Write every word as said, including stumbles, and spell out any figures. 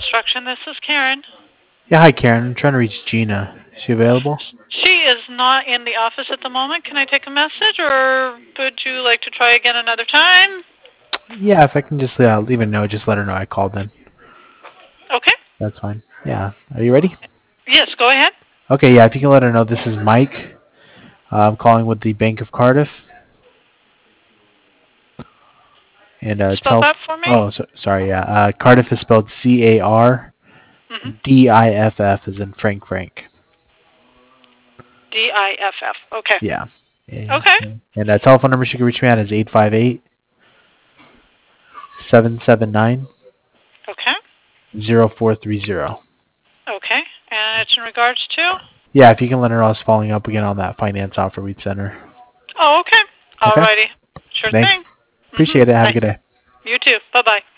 Construction. This is Karen. Yeah, hi Karen. I'm trying to reach Gina. Is she available? She is not in the office at the moment. Can I take a message, or would you like to try again another time? Yeah, if I can just uh, leave a note, just let her know I called in. Okay. That's fine. Yeah. Are you ready? Yes, go ahead. Okay, yeah, if you can let her know this is Mike. Uh, I'm calling with the Bank of Cardiff. And uh, Spell tell. that for me. Oh, so, sorry, yeah. Uh, Cardiff is spelled C A R Mm-hmm. D I F F as in Frank Frank. D I F F. Okay. Yeah. And, Okay. and uh, telephone number she can reach me at is eight five eight, seven seven nine, Okay. zero four three zero. Okay. And it's in regards to? Yeah, if you can let her know I was following up again on that finance offer we'd sent her. Oh, okay. Okay? Alrighty. Sure Thanks. thing. Mm-hmm. Appreciate it. Have a Bye. good day. You too. Bye-bye.